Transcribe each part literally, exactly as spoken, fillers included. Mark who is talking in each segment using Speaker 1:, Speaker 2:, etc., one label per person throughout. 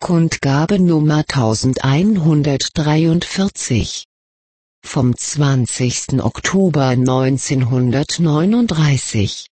Speaker 1: Kundgabe Nummer elfhundertdreiundvierzig. Vom zwanzigsten Oktober neunzehnhundertneununddreißig.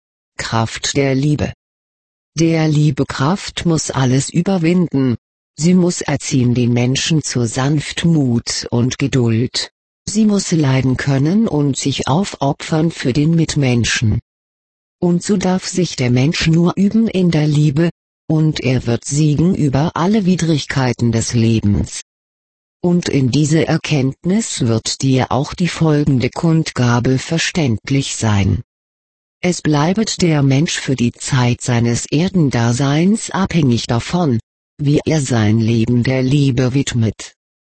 Speaker 1: Kraft der Liebe. Der Liebekraft muss alles überwinden. Sie muss erziehen den Menschen zu Sanftmut und Geduld. Sie muss leiden können und sich aufopfern für den Mitmenschen. Und so darf sich der Mensch nur üben in der Liebe, und er wird siegen über alle Widrigkeiten des Lebens. Und in diese Erkenntnis wird dir auch die folgende Kundgabe verständlich sein. Es bleibet der Mensch für die Zeit seines Erdendaseins abhängig davon, wie er sein Leben der Liebe widmet.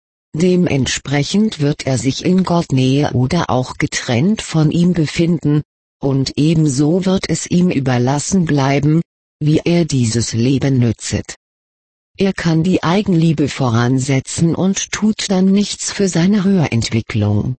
Speaker 1: Dementsprechend wird er sich in Gott näher oder auch getrennt von ihm befinden, und ebenso wird es ihm überlassen bleiben, wie er dieses Leben nützet. Er kann die Eigenliebe voransetzen und tut dann nichts für seine Höherentwicklung.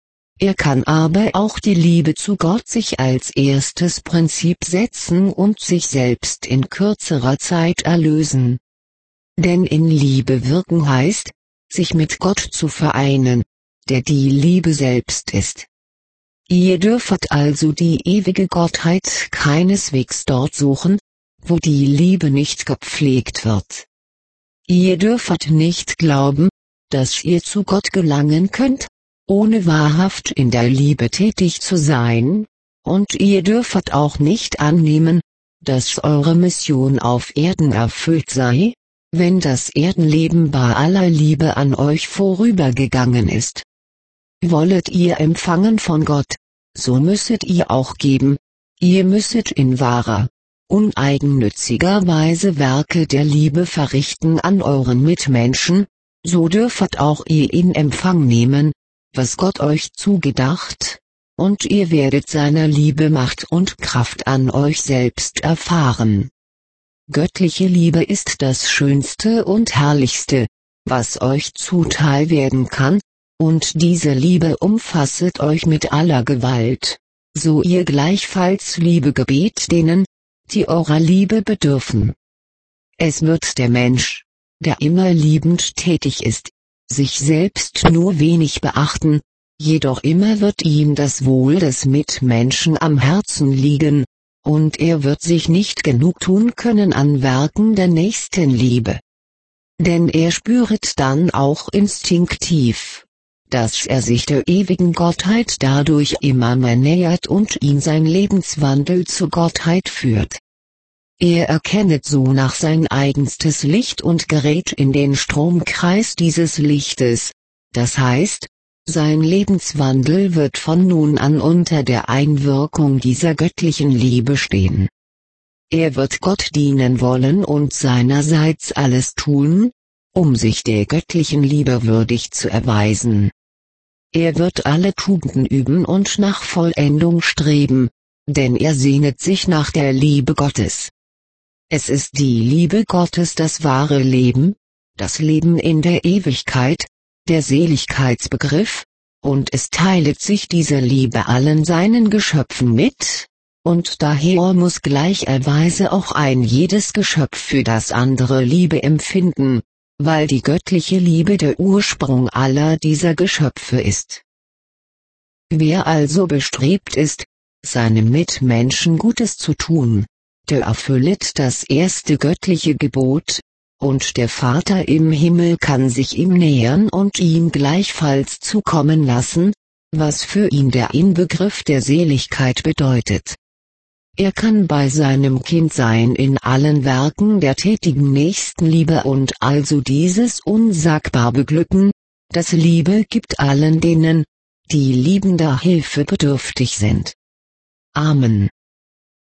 Speaker 1: Er kann aber auch die Liebe zu Gott sich als erstes Prinzip setzen und sich selbst in kürzerer Zeit erlösen. Denn in Liebe wirken heißt, sich mit Gott zu vereinen, der die Liebe selbst ist. Ihr dürfet also die ewige Gottheit keineswegs dort suchen, wo die Liebe nicht gepflegt wird. Ihr dürfet nicht glauben, dass ihr zu Gott gelangen könnt, ohne wahrhaft in der Liebe tätig zu sein, und ihr dürfet auch nicht annehmen, dass eure Mission auf Erden erfüllt sei, wenn das Erdenleben bei aller Liebe an euch vorübergegangen ist. Wollet ihr empfangen von Gott, so müsset ihr auch geben, ihr müsset in wahrer, uneigennütziger Weise Werke der Liebe verrichten an euren Mitmenschen, so dürfet auch ihr in Empfang nehmen, was Gott euch zugedacht, und ihr werdet seiner Liebe Macht und Kraft an euch selbst erfahren. Göttliche Liebe ist das Schönste und Herrlichste, was euch zuteil werden kann, und diese Liebe umfasset euch mit aller Gewalt, so ihr gleichfalls Liebe gebet denen, die eurer Liebe bedürfen. Es wird der Mensch, der immer liebend tätig ist, sich selbst nur wenig beachten, jedoch immer wird ihm das Wohl des Mitmenschen am Herzen liegen, und er wird sich nicht genug tun können an Werken der Nächstenliebe. Denn er spüret dann auch instinktiv, dass er sich der ewigen Gottheit dadurch immer mehr nähert und ihn sein Lebenswandel zur Gottheit führt. Er erkennet so nach sein eigenstes Licht und gerät in den Stromkreis dieses Lichtes, das heißt, sein Lebenswandel wird von nun an unter der Einwirkung dieser göttlichen Liebe stehen. Er wird Gott dienen wollen und seinerseits alles tun, um sich der göttlichen Liebe würdig zu erweisen. Er wird alle Tugenden üben und nach Vollendung streben, denn er sehnet sich nach der Liebe Gottes. Es ist die Liebe Gottes das wahre Leben, das Leben in der Ewigkeit, der Seligkeitsbegriff, und es teilet sich diese Liebe allen seinen Geschöpfen mit, und daher muss gleicherweise auch ein jedes Geschöpf für das andere Liebe empfinden, weil die göttliche Liebe der Ursprung aller dieser Geschöpfe ist. Wer also bestrebt ist, seinem Mitmenschen Gutes zu tun, der erfüllet das erste göttliche Gebot, und der Vater im Himmel kann sich ihm nähern und ihm gleichfalls zukommen lassen, was für ihn der Inbegriff der Seligkeit bedeutet. Er kann bei seinem Kind sein in allen Werken der tätigen Nächstenliebe und also dieses unsagbar beglücken, das Liebe gibt allen denen, die liebender Hilfe bedürftig sind. Amen.